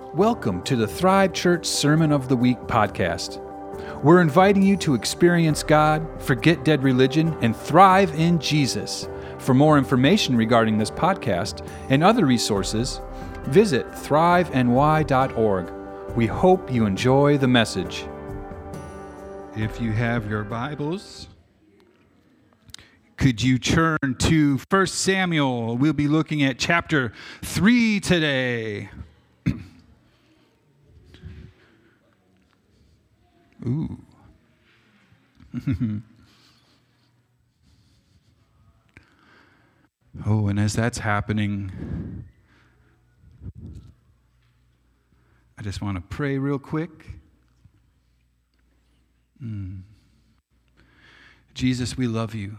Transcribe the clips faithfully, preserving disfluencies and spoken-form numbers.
Welcome to the Thrive Church Sermon of the Week podcast. We're inviting you to experience God, forget dead religion, and thrive in Jesus. For more information regarding this podcast and other resources, visit thrive n y dot org. We hope you enjoy the message. If you have your Bibles, could you turn to First Samuel? We'll be looking at chapter three today. Ooh. Oh, and as that's happening, I just want to pray real quick. Mm. Jesus, we love you.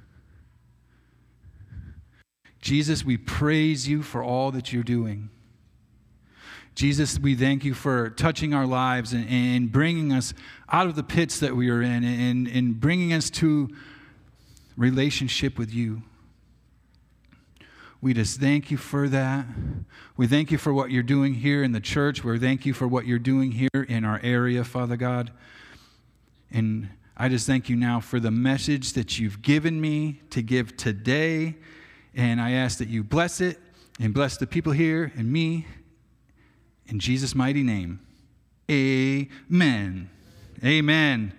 Jesus, we praise you for all that you're doing. Jesus, we thank you for touching our lives and, and bringing us out of the pits that we are in and, and bringing us to relationship with you. We just thank you for that. We thank you for what you're doing here in the church. We thank you for what you're doing here in our area, Father God. And I just thank you now for the message that you've given me to give today. And I ask that you bless it and bless the people here and me. In Jesus' mighty name, amen. Amen.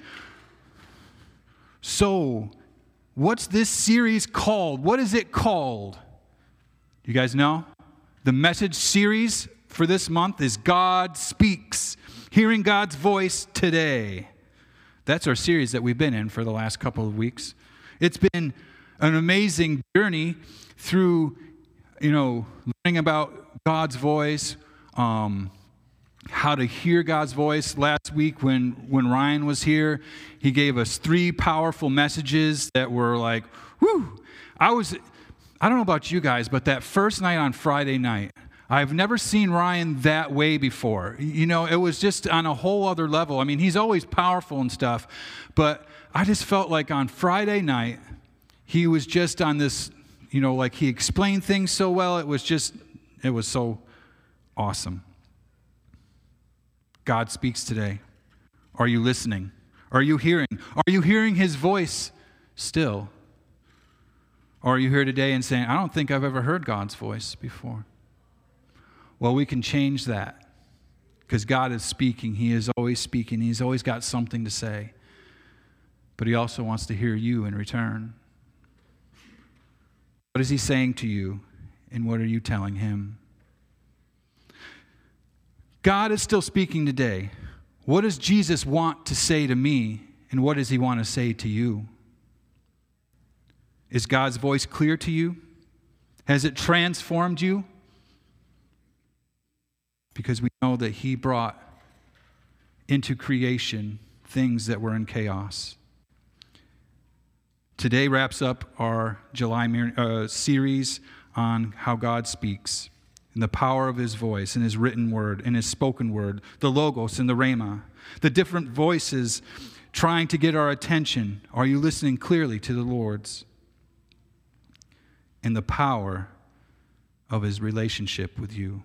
So, what's this series called? What is it called? You guys know? The message series for this month is God Speaks, Hearing God's Voice Today. That's our series that we've been in for the last couple of weeks. It's been an amazing journey through, you know, learning about God's voice, Um, how to hear God's voice. Last week when, when Ryan was here, he gave us three powerful messages that were like, whew. I was, I don't know about you guys, but that first night on Friday night, I've never seen Ryan that way before. You know, it was just on a whole other level. I mean, he's always powerful and stuff, but I just felt like on Friday night, he was just on this, you know, like he explained things so well. It was just, it was so awesome. God speaks today. Are you listening? Are you hearing? Are you hearing his voice still? Or are you here today and saying, I don't think I've ever heard God's voice before? Well, we can change that because God is speaking. He is always speaking. He's always got something to say. But he also wants to hear you in return. What is he saying to you, and what are you telling him? God is still speaking today. What does Jesus want to say to me, and what does he want to say to you? Is God's voice clear to you? Has it transformed you? Because we know that he brought into creation things that were in chaos. Today wraps up our July uh, series on how God speaks. And the power of his voice and his written word and his spoken word, the logos and the rhema, the different voices trying to get our attention. Are you listening clearly to the Lord's? And the power of his relationship with you.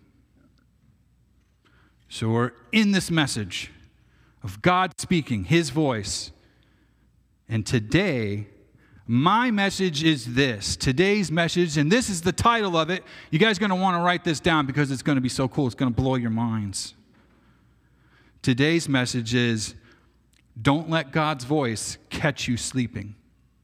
So we're in this message of God speaking, his voice. And today, my message is this. Today's message, and this is the title of it. You guys are going to want to write this down because it's going to be so cool. It's going to blow your minds. Today's message is, don't let God's voice catch you sleeping.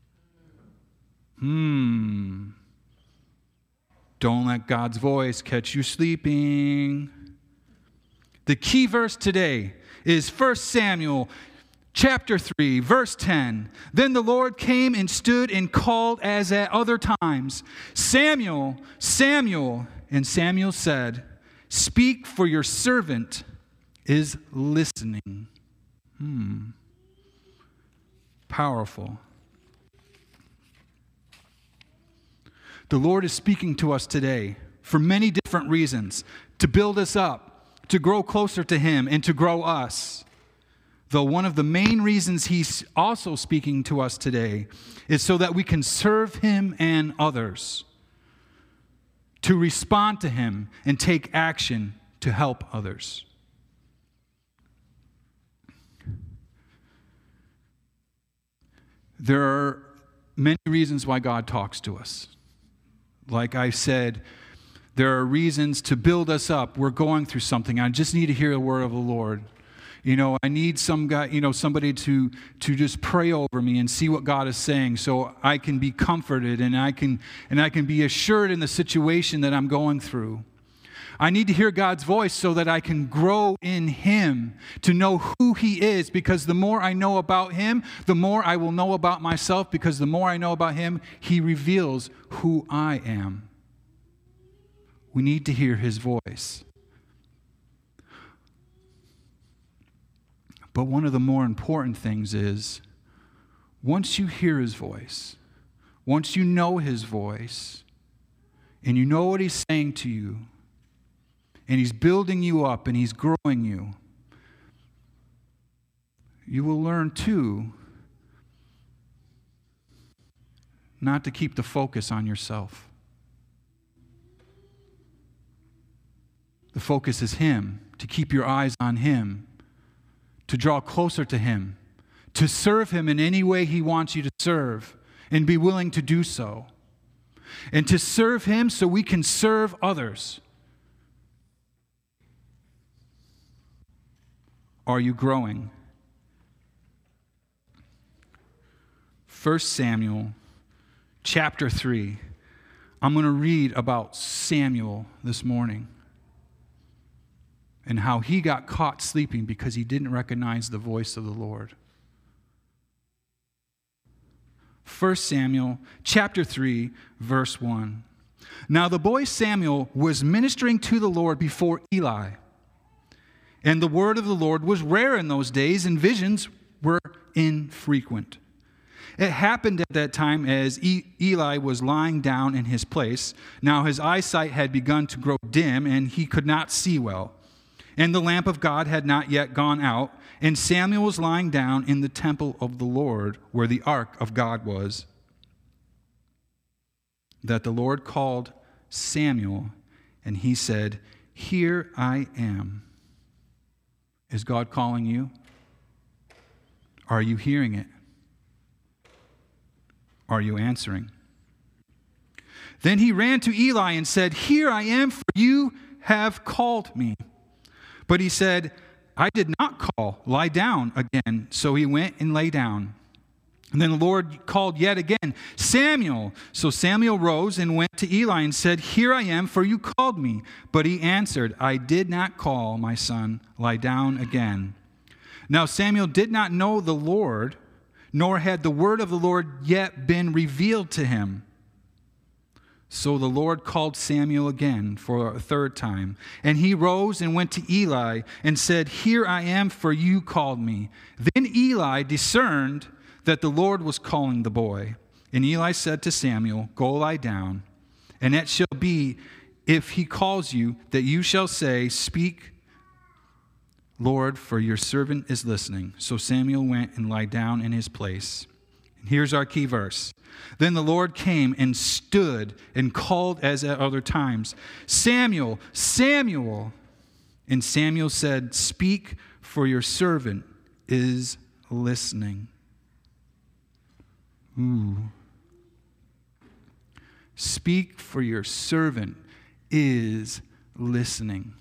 Hmm. Don't let God's voice catch you sleeping. The key verse today is First Samuel Chapter three, verse ten. Then the Lord came and stood and called as at other times, Samuel, Samuel. And Samuel said, speak, for your servant is listening. Hmm. Powerful. The Lord is speaking to us today for many different reasons. To build us up, to grow closer to him, and to grow us. Though one of the main reasons he's also speaking to us today is so that we can serve him and others. To respond to him and take action to help others. There are many reasons why God talks to us. Like I said, there are reasons to build us up. We're going through something. I just need to hear the word of the Lord. You know, I need some guy, you know, somebody to to just pray over me and see what God is saying, so I can be comforted and I can and I can be assured in the situation that I'm going through. I need to hear God's voice so that I can grow in Him, to know who He is, because the more I know about Him, the more I will know about myself, because the more I know about Him, He reveals who I am. We need to hear His voice. But one of the more important things is, once you hear His voice, once you know His voice, and you know what He's saying to you, and He's building you up and He's growing you, you will learn too not to keep the focus on yourself. The focus is Him, to keep your eyes on Him, to draw closer to Him, to serve Him in any way He wants you to serve, and be willing to do so. And to serve Him so we can serve others. Are you growing? First Samuel chapter three. I'm going to read about Samuel this morning and how he got caught sleeping because he didn't recognize the voice of the Lord. First Samuel chapter three, verse one. Now the boy Samuel was ministering to the Lord before Eli. And the word of the Lord was rare in those days, and visions were infrequent. It happened at that time as e- Eli was lying down in his place. Now his eyesight had begun to grow dim, and he could not see well. And the lamp of God had not yet gone out, and Samuel was lying down in the temple of the Lord, where the ark of God was. That the Lord called Samuel, and he said, "Here I am." Is God calling you? Are you hearing it? Are you answering? Then he ran to Eli and said, "Here I am, for you have called me." But he said, "I did not call. Lie down again." So he went and lay down. And then the Lord called yet again, "Samuel." So Samuel rose and went to Eli and said, "Here I am, for you called me." But he answered, "I did not call, my son. Lie down again." Now Samuel did not know the Lord, nor had the word of the Lord yet been revealed to him. So the Lord called Samuel again for a third time. And he rose and went to Eli and said, "Here I am, for you called me." Then Eli discerned that the Lord was calling the boy. And Eli said to Samuel, "Go lie down. And it shall be, if he calls you, that you shall say, 'Speak, Lord, for your servant is listening.'" So Samuel went and lay down in his place. And here's our key verse. Then the Lord came and stood and called as at other times, "Samuel, Samuel." And Samuel said, "Speak, for your servant is listening." Ooh. Speak, for your servant is listening.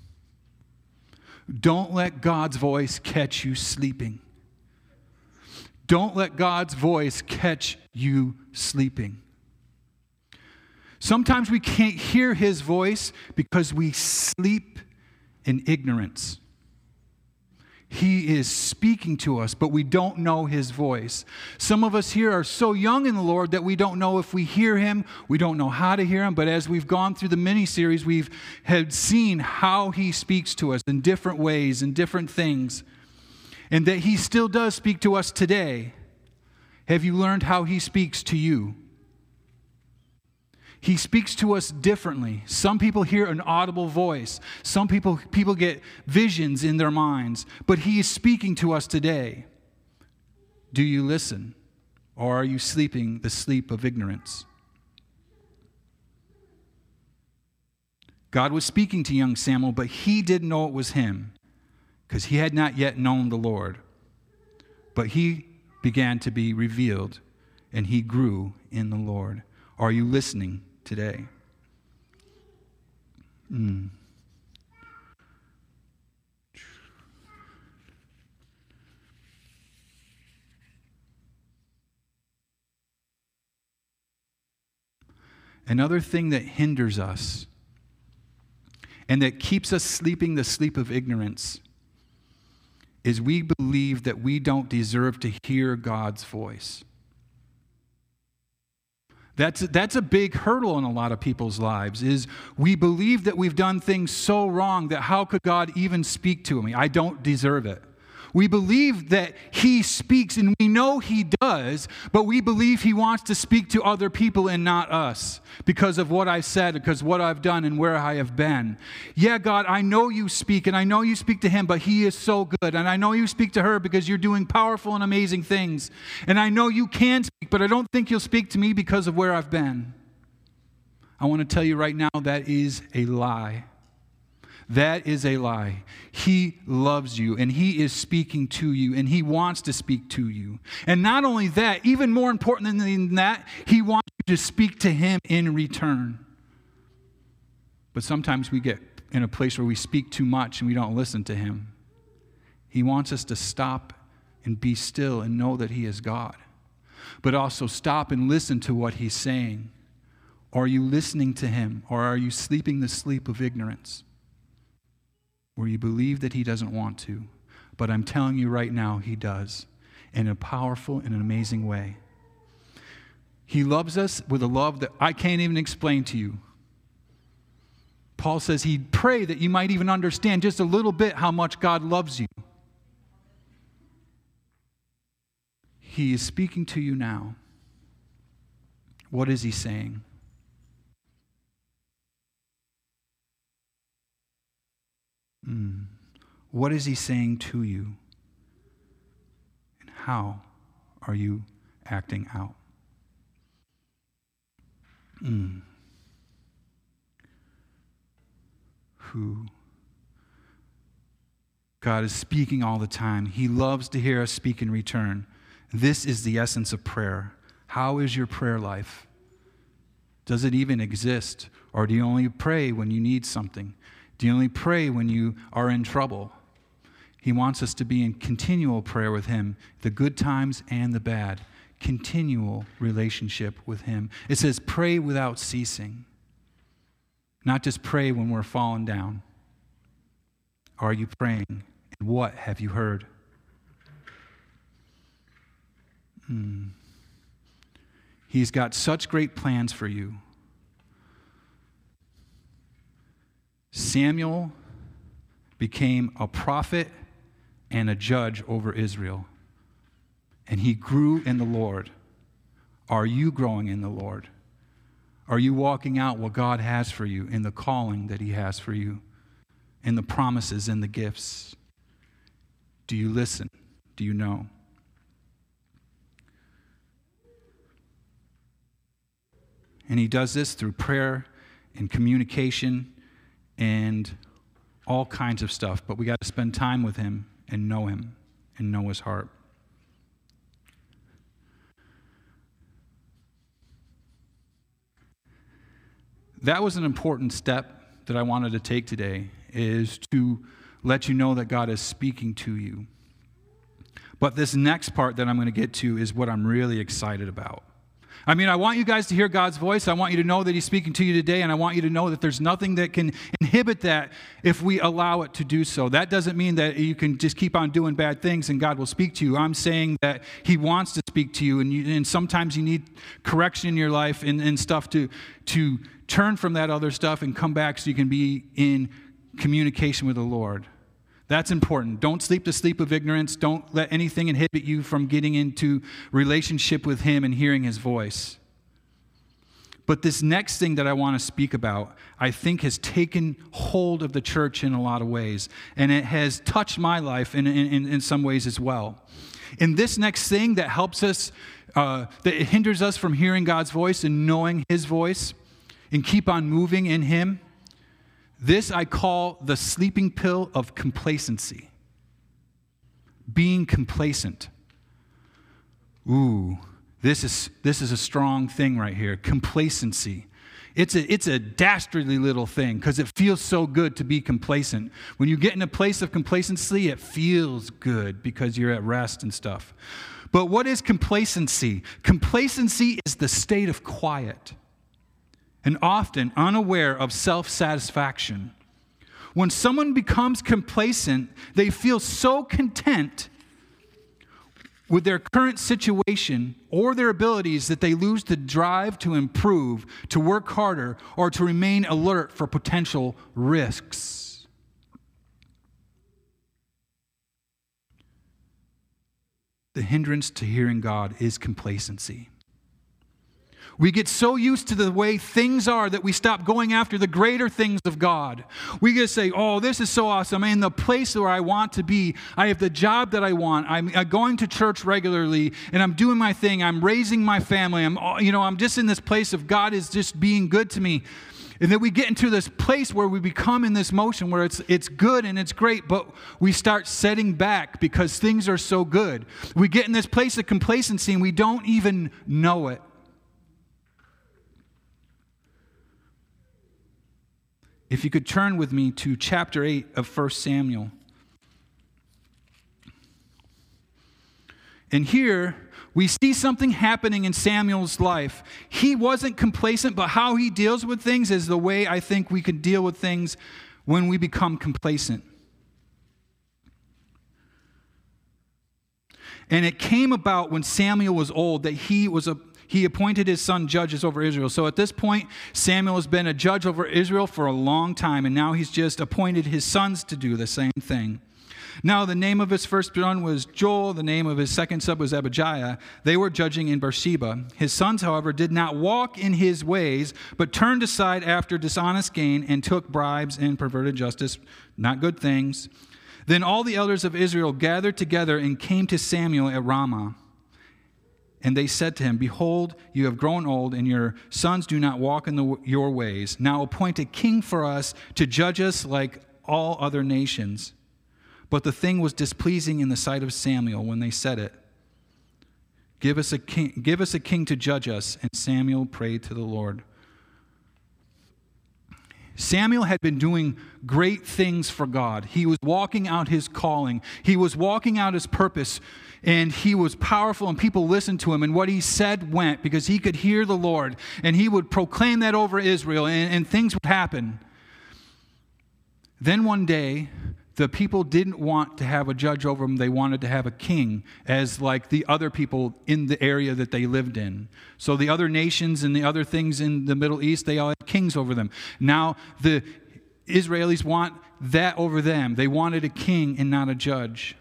Don't let God's voice catch you sleeping. Don't let God's voice catch you sleeping. Sometimes we can't hear His voice because we sleep in ignorance. He is speaking to us, but we don't know His voice. Some of us here are so young in the Lord that we don't know if we hear Him. We don't know how to hear Him. But as we've gone through the mini-series, we've had seen how He speaks to us in different ways and different things. And that He still does speak to us today. Have you learned how He speaks to you? He speaks to us differently. Some people hear an audible voice. Some people, people get visions in their minds. But He is speaking to us today. Do you listen? Or are you sleeping the sleep of ignorance? God was speaking to young Samuel, but he didn't know it was him because he had not yet known the Lord. But he began to be revealed, and he grew in the Lord. Are you listening today? Mm. Another thing that hinders us and that keeps us sleeping the sleep of ignorance is we believe that we don't deserve to hear God's voice. That's, that's a big hurdle in a lot of people's lives, is we believe that we've done things so wrong that how could God even speak to me? I don't deserve it. We believe that he speaks, and we know he does, but we believe he wants to speak to other people and not us because of what I said, because of what I've done and where I have been. Yeah, God, I know you speak, and I know you speak to him, but he is so good. And I know you speak to her because you're doing powerful and amazing things. And I know you can speak, but I don't think you'll speak to me because of where I've been. I want to tell you right now, that is a lie. That is a lie. He loves you, and he is speaking to you, and he wants to speak to you. And not only that, even more important than that, he wants you to speak to him in return. But sometimes we get in a place where we speak too much and we don't listen to him. He wants us to stop and be still and know that he is God. But also stop and listen to what he's saying. Are you listening to him, or are you sleeping the sleep of ignorance, where you believe that he doesn't want to? But I'm telling you right now, he does, in a powerful and an amazing way. He loves us with a love that I can't even explain to you. Paul says he'd pray that you might even understand just a little bit how much God loves you. He is speaking to you now. What is he saying? Mm. What is he saying to you? And how are you acting out? Mm. Who? God is speaking all the time. He loves to hear us speak in return. This is the essence of prayer. How is your prayer life? Does it even exist? Or do you only pray when you need something? Do you only pray when you are in trouble? He wants us to be in continual prayer with him, the good times and the bad. Continual relationship with him. It says pray without ceasing. Not just pray when we're falling down. Are you praying? And what have you heard? Hmm. He's got such great plans for you. Samuel became a prophet and a judge over Israel. And he grew in the Lord. Are you growing in the Lord? Are you walking out what God has for you in the calling that he has for you, in the promises and the gifts? Do you listen? Do you know? And he does this through prayer and communication and all kinds of stuff. But we got to spend time with him and know him and know his heart. That was an important step that I wanted to take today, is to let you know that God is speaking to you. But this next part that I'm going to get to is what I'm really excited about. I mean, I want you guys to hear God's voice. I want you to know that he's speaking to you today, and I want you to know that there's nothing that can inhibit that if we allow it to do so. That doesn't mean that you can just keep on doing bad things and God will speak to you. I'm saying that he wants to speak to you, and, you, and sometimes you need correction in your life and, and stuff to, to turn from that other stuff and come back so you can be in communication with the Lord. That's important. Don't sleep the sleep of ignorance. Don't let anything inhibit you from getting into relationship with him and hearing his voice. But this next thing that I want to speak about, I think has taken hold of the church in a lot of ways. And it has touched my life in, in, in some ways as well. And this next thing that helps us, uh, that hinders us from hearing God's voice and knowing his voice and keep on moving in him, This I call the sleeping pill of complacency. Being complacent. Ooh, this is this is a strong thing right here. Complacency. It's a it's a dastardly little thing because it feels so good to be complacent. When you get in a place of complacency, it feels good because you're at rest and stuff. But what is complacency? Complacency is the state of quiet and often unaware of self-satisfaction. When someone becomes complacent, they feel so content with their current situation or their abilities that they lose the drive to improve, to work harder, or to remain alert for potential risks. The hindrance to hearing God is complacency. We get so used to the way things are that we stop going after the greater things of God. We just say, oh, this is so awesome. I'm in the place where I want to be. I have the job that I want. I'm going to church regularly, and I'm doing my thing. I'm raising my family. I'm, you know, I'm just in this place of God is just being good to me. And then we get into this place where we become in this motion where it's it's good and it's great, but we start setting back because things are so good. We get in this place of complacency and we don't even know it. If you could turn with me to chapter eight of First Samuel. And here, we see something happening in Samuel's life. He wasn't complacent, but how he deals with things is the way I think we can deal with things when we become complacent. And it came about when Samuel was old that he was a He appointed his son judges over Israel. So at this point, Samuel has been a judge over Israel for a long time, and now he's just appointed his sons to do the same thing. Now the name of his first son was Joel, the name of his second son was Abijah. They were judging in Beersheba. His sons, however, did not walk in his ways, but turned aside after dishonest gain and took bribes and perverted justice, not good things. Then all the elders of Israel gathered together and came to Samuel at Ramah. And they said to him, behold, you have grown old, and your sons do not walk in the, your ways. Now appoint a king for us to judge us like all other nations. But the thing was displeasing in the sight of Samuel when they said it. Give us a king, give us a king to judge us. And Samuel prayed to the Lord. Samuel had been doing great things for God. He was walking out his calling. He was walking out his purpose. And he was powerful, and people listened to him. And what he said went, because he could hear the Lord. And he would proclaim that over Israel, and, and things would happen. Then one day, the people didn't want to have a judge over them. They wanted to have a king, as like the other people in the area that they lived in. So the other nations and the other things in the Middle East, they all had kings over them. Now the Israelis want that over them. They wanted a king and not a judge.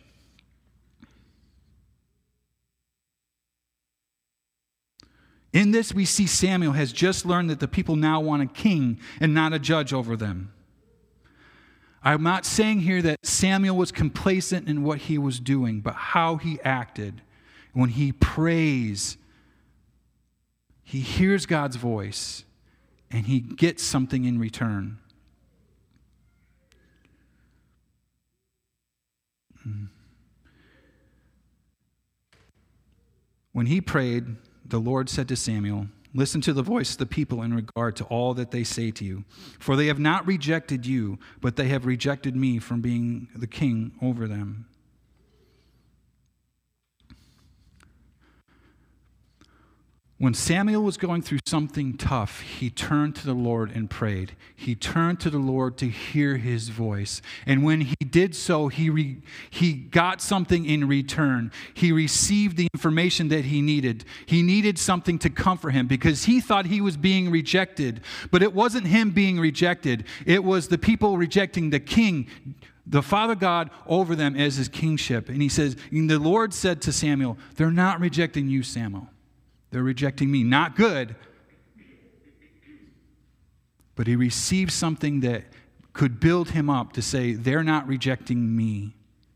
In this, we see Samuel has just learned that the people now want a king and not a judge over them. I'm not saying here that Samuel was complacent in what he was doing, but how he acted. When he prays, he hears God's voice, and he gets something in return. When he prayed, the Lord said to Samuel, listen to the voice of the people in regard to all that they say to you. For they have not rejected you, but they have rejected me from being the king over them. When Samuel was going through something tough, he turned to the Lord and prayed. He turned to the Lord to hear his voice. And when he did so, he re, he got something in return. He received the information that he needed. He needed something to comfort him because he thought he was being rejected. But it wasn't him being rejected. It was the people rejecting the king, the Father God, over them as his kingship. And he says, and the Lord said to Samuel, they're not rejecting you, Samuel. They're rejecting me. Not good. But he received something that could build him up to say, they're not rejecting me.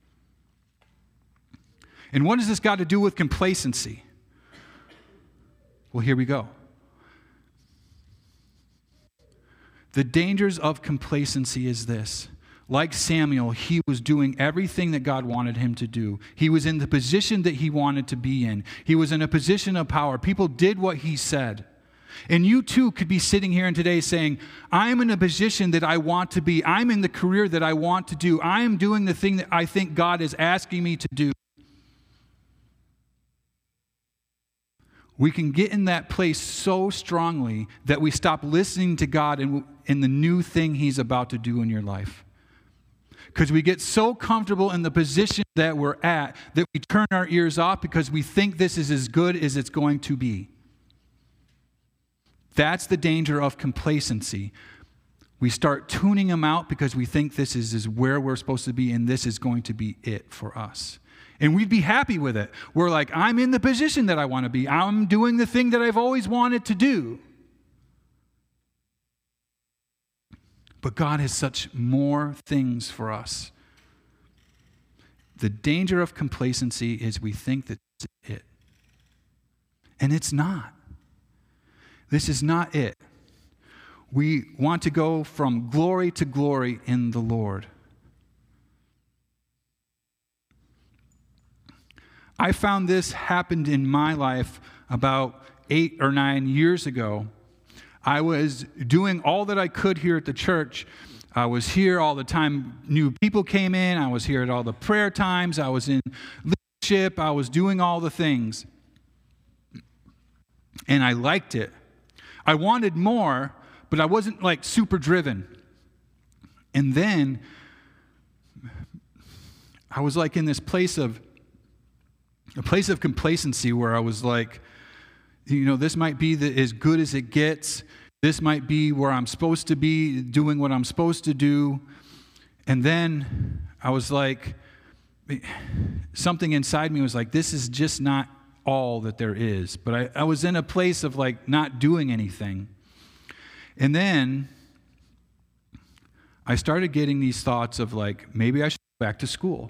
And what has this got to do with complacency? Well, here we go. The dangers of complacency is this. Like Samuel, he was doing everything that God wanted him to do. He was in the position that he wanted to be in. He was in a position of power. People did what he said. And you too could be sitting here today saying, I'm in a position that I want to be. I'm in the career that I want to do. I am doing the thing that I think God is asking me to do. We can get in that place so strongly that we stop listening to God in, in the new thing he's about to do in your life. Because we get so comfortable in the position that we're at that we turn our ears off because we think this is as good as it's going to be. That's the danger of complacency. We start tuning them out because we think this is, is where we're supposed to be and this is going to be it for us. And we'd be happy with it. We're like, I'm in the position that I want to be. I'm doing the thing that I've always wanted to do. But God has such more things for us. The danger of complacency is we think that this is it. And it's not. This is not it. We want to go from glory to glory in the Lord. I found this happened in my life about eight or nine years ago. I was doing all that I could here at the church. I was here all the time. New people came in. I was here at all the prayer times. I was in leadership. I was doing all the things. And I liked it. I wanted more, but I wasn't like super driven. And then I was like in this place of A place of complacency where I was like, you know, this might be the, as good as it gets. This might be where I'm supposed to be, doing what I'm supposed to do. And then I was like, something inside me was like, this is just not all that there is. But I, I was in a place of like not doing anything. And then I started getting these thoughts of like, maybe I should go back to school.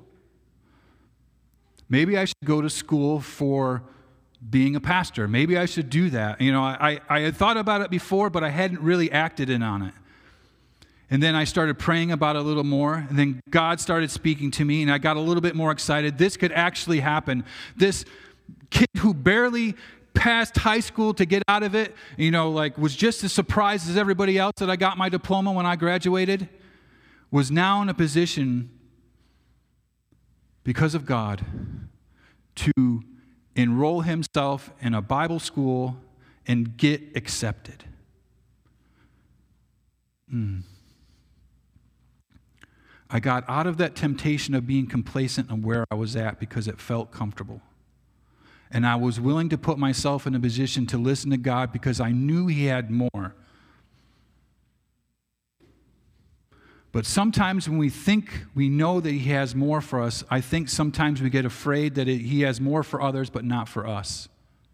Maybe I should go to school for being a pastor. Maybe I should do that. You know, I, I had thought about it before, but I hadn't really acted in on it. And then I started praying about it a little more. And then God started speaking to me, and I got a little bit more excited. This could actually happen. This kid who barely passed high school to get out of it, you know, like was just as surprised as everybody else that I got my diploma when I graduated, was now in a position, because of God, to enroll himself in a Bible school and get accepted. Mm. I got out of that temptation of being complacent on where I was at because it felt comfortable. And I was willing to put myself in a position to listen to God because I knew he had more. But sometimes when we think we know that he has more for us, I think sometimes we get afraid that it, he has more for others but not for us.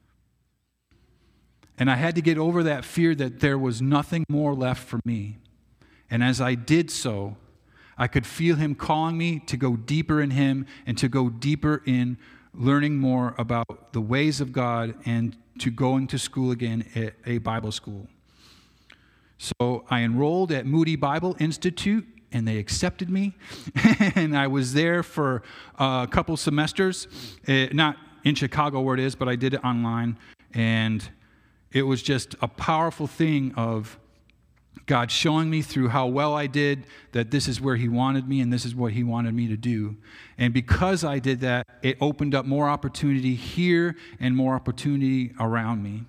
And I had to get over that fear that there was nothing more left for me. And as I did so, I could feel him calling me to go deeper in him and to go deeper in learning more about the ways of God and to going to school again at a Bible school. So I enrolled at Moody Bible Institute, and they accepted me. And I was there for a couple semesters, uh, not in Chicago where it is, but I did it online. And it was just a powerful thing of God showing me through how well I did that this is where he wanted me and this is what he wanted me to do. And because I did that, it opened up more opportunity here and more opportunity around me.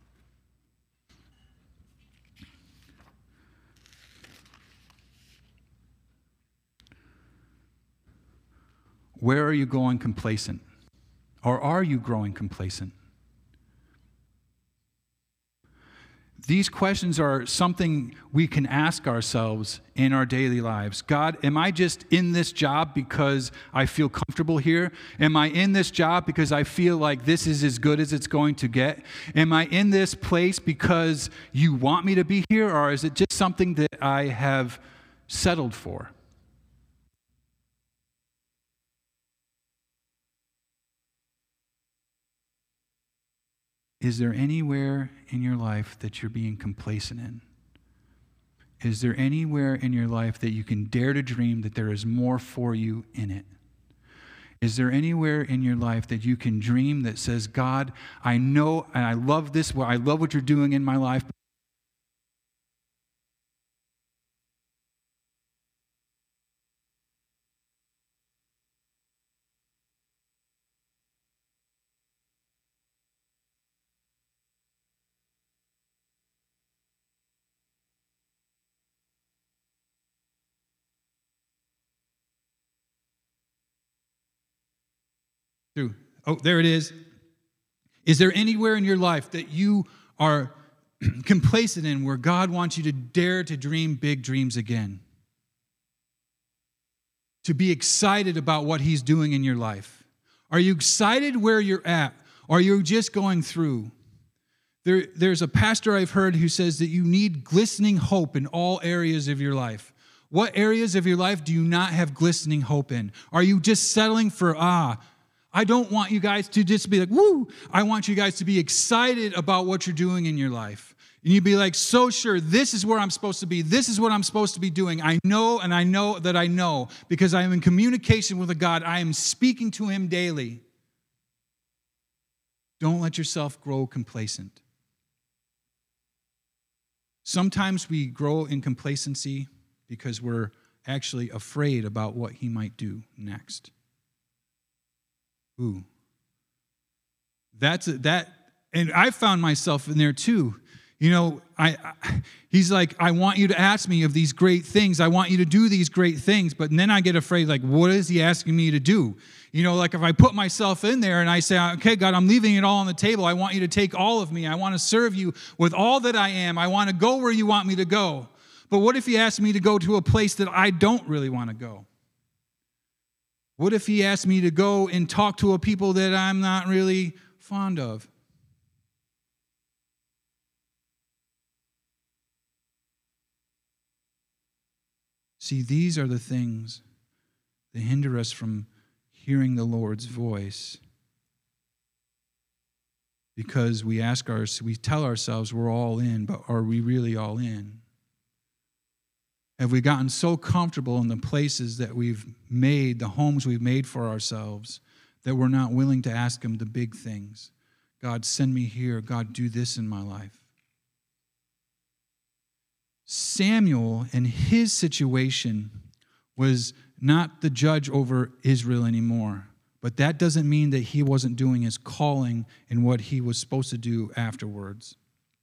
Where are you going complacent? Or are you growing complacent? These questions are something we can ask ourselves in our daily lives. God, am I just in this job because I feel comfortable here? Am I in this job because I feel like this is as good as it's going to get? Am I in this place because you want me to be here, or is it just something that I have settled for? Is there anywhere in your life that you're being complacent in? Is there anywhere in your life that you can dare to dream that there is more for you in it? Is there anywhere in your life that you can dream that says, God, I know and I love this, I love what you're doing in my life. Through. Oh, there it is. Is there anywhere in your life that you are complacent in where God wants you to dare to dream big dreams again? To be excited about what he's doing in your life? Are you excited where you're at? Or are you just going through? There, there's a pastor I've heard who says that you need glistening hope in all areas of your life. What areas of your life do you not have glistening hope in? Are you just settling for, ah, I don't want you guys to just be like, woo. I want you guys to be excited about what you're doing in your life. And you'd be like, so sure, this is where I'm supposed to be. This is what I'm supposed to be doing. I know and I know that I know because I am in communication with a God. I am speaking to him daily. Don't let yourself grow complacent. Sometimes we grow in complacency because we're actually afraid about what he might do next. Ooh. That's a, that, and I found myself in there too. You know, I, I he's like, I want you to ask me of these great things. I want you to do these great things. But then I get afraid, like, what is he asking me to do? You know, like if I put myself in there and I say, okay, God, I'm leaving it all on the table. I want you to take all of me. I want to serve you with all that I am. I want to go where you want me to go. But what if he asked me to go to a place that I don't really want to go? What if he asked me to go and talk to a people that I'm not really fond of? See, these are the things that hinder us from hearing the Lord's voice. Because we ask our, we tell ourselves we're all in, but are we really all in? Have we gotten so comfortable in the places that we've made, the homes we've made for ourselves, that we're not willing to ask him the big things? God, send me here. God, do this in my life. Samuel and his situation was not the judge over Israel anymore, but that doesn't mean that he wasn't doing his calling and what he was supposed to do afterwards.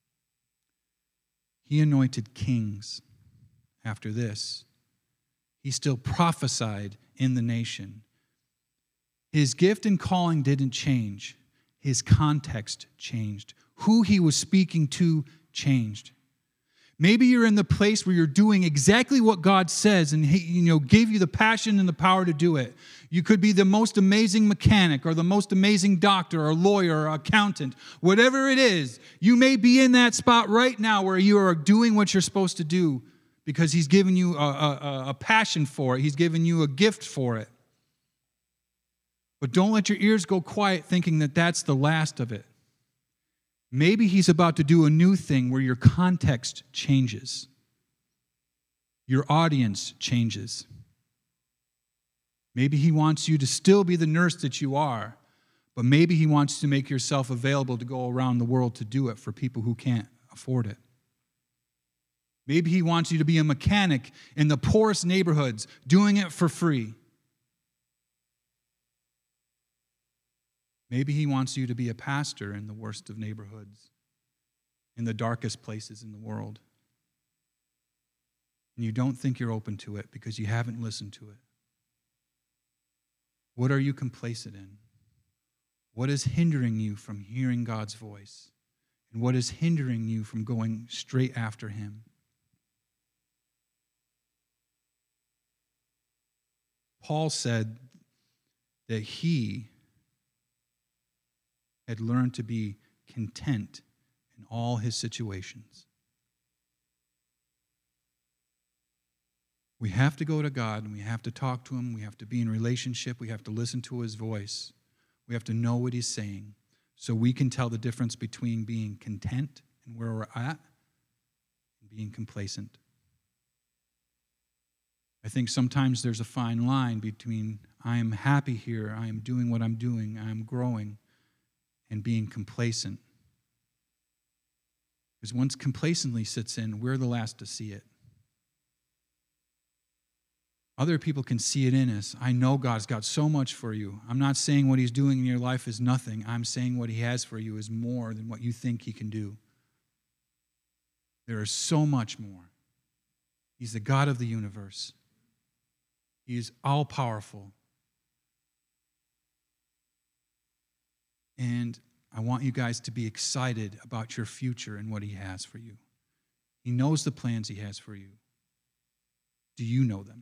He anointed kings. After this, he still prophesied in the nation. His gift and calling didn't change. His context changed. Who he was speaking to changed. Maybe you're in the place where you're doing exactly what God says and he, you know, gave you the passion and the power to do it. You could be the most amazing mechanic or the most amazing doctor or lawyer or accountant. Whatever it is, you may be in that spot right now where you are doing what you're supposed to do. Because he's given you a, a, a passion for it. He's given you a gift for it. But don't let your ears go quiet thinking that that's the last of it. Maybe he's about to do a new thing where your context changes. Your audience changes. Maybe he wants you to still be the nurse that you are, but maybe he wants to make yourself available to go around the world to do it for people who can't afford it. Maybe he wants you to be a mechanic in the poorest neighborhoods, doing it for free. Maybe he wants you to be a pastor in the worst of neighborhoods, in the darkest places in the world. And you don't think you're open to it because you haven't listened to it. What are you complacent in? What is hindering you from hearing God's voice? And what is hindering you from going straight after him? Paul said that he had learned to be content in all his situations. We have to go to God and we have to talk to him. We have to be in relationship. We have to listen to his voice. We have to know what he's saying so we can tell the difference between being content and where we're at and being complacent. I think sometimes there's a fine line between I am happy here, I am doing what I'm doing, I am growing, and being complacent. Because once complacency sits in, we're the last to see it. Other people can see it in us. I know God's got so much for you. I'm not saying what he's doing in your life is nothing. I'm saying what he has for you is more than what you think he can do. There is so much more. He's the God of the universe. He is all-powerful. And I want you guys to be excited about your future and what he has for you. He knows the plans he has for you. Do you know them?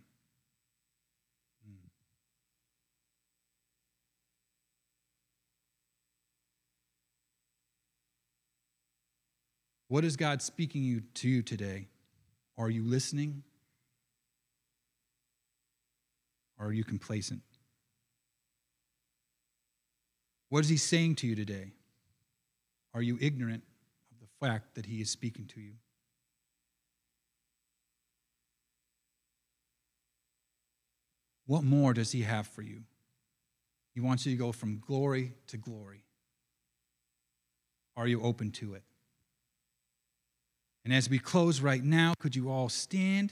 What is God speaking you to you today? Are you listening? Or are you complacent? What is he saying to you today? Are you ignorant of the fact that he is speaking to you? What more does he have for you? He wants you to go from glory to glory. Are you open to it? And as we close right now, could you all stand?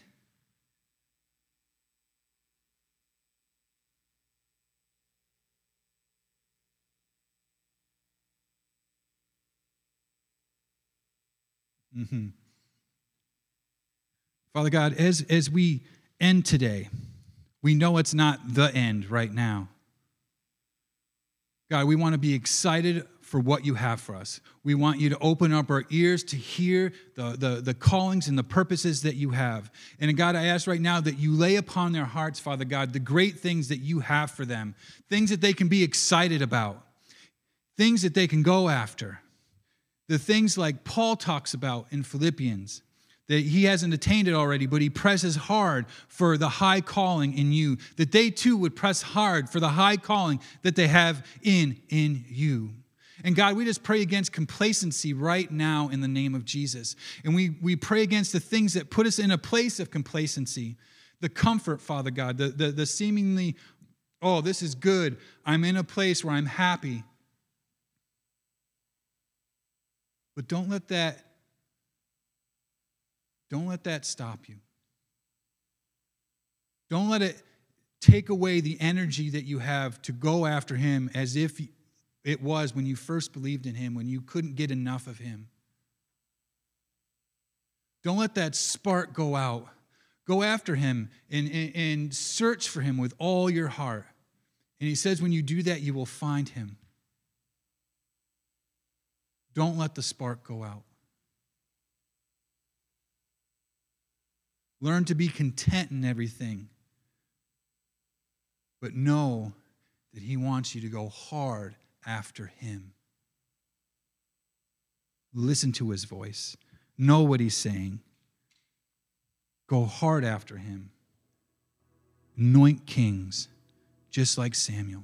Mm-hmm. Father God, as, as we end today, we know it's not the end right now. God, we want to be excited for what you have for us. We want you to open up our ears to hear the, the, the callings and the purposes that you have. And God, I ask right now that you lay upon their hearts, Father God, the great things that you have for them, things that they can be excited about, things that they can go after, the things like Paul talks about in Philippians, that he hasn't attained it already, but he presses hard for the high calling in you, that they too would press hard for the high calling that they have in, in you. And God, we just pray against complacency right now in the name of Jesus. And we, we pray against the things that put us in a place of complacency, the comfort, Father God, the, the, the seemingly, oh, this is good. I'm in a place where I'm happy. But don't let that, don't let that stop you. Don't let it take away the energy that you have to go after him as if it was when you first believed in him, when you couldn't get enough of him. Don't let that spark go out. Go after him and, and, and search for him with all your heart. And he says when you do that, you will find him. Don't let the spark go out. Learn to be content in everything. But know that he wants you to go hard after him. Listen to his voice. Know what he's saying. Go hard after him. Anoint kings, just like Samuel.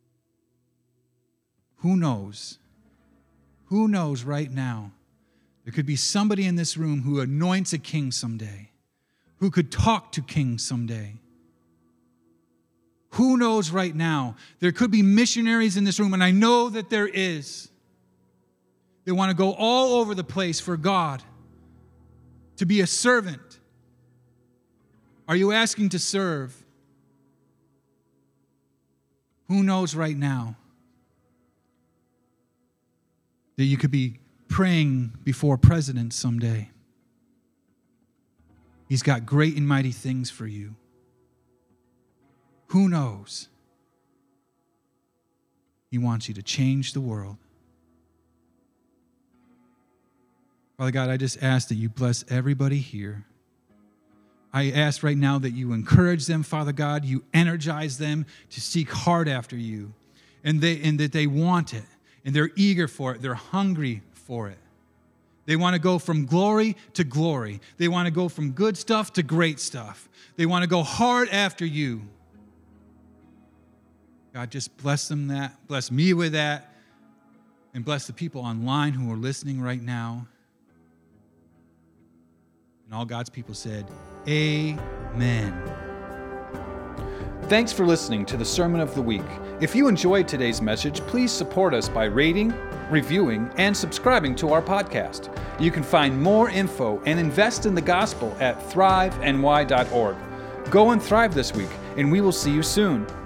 Who knows? Who knows right now? There could be somebody in this room who anoints a king someday, who could talk to kings someday. Who knows right now? There could be missionaries in this room, and I know that there is. They want to go all over the place for God, to be a servant. Are you asking to serve? Who knows right now that you could be praying before presidents someday? He's got great and mighty things for you. Who knows? He wants you to change the world. Father God, I just ask that you bless everybody here. I ask right now that you encourage them, Father God. You energize them to seek hard after you. And, they, and that they want it. And they're eager for it. They're hungry for it. They want to go from glory to glory. They want to go from good stuff to great stuff. They want to go hard after you. God, just bless them that. Bless me with that. And bless the people online who are listening right now. And all God's people said, amen. Thanks for listening to the Sermon of the Week. If you enjoyed today's message, please support us by rating, reviewing, and subscribing to our podcast. You can find more info and invest in the gospel at thrive n y dot org. Go and thrive this week, and we will see you soon.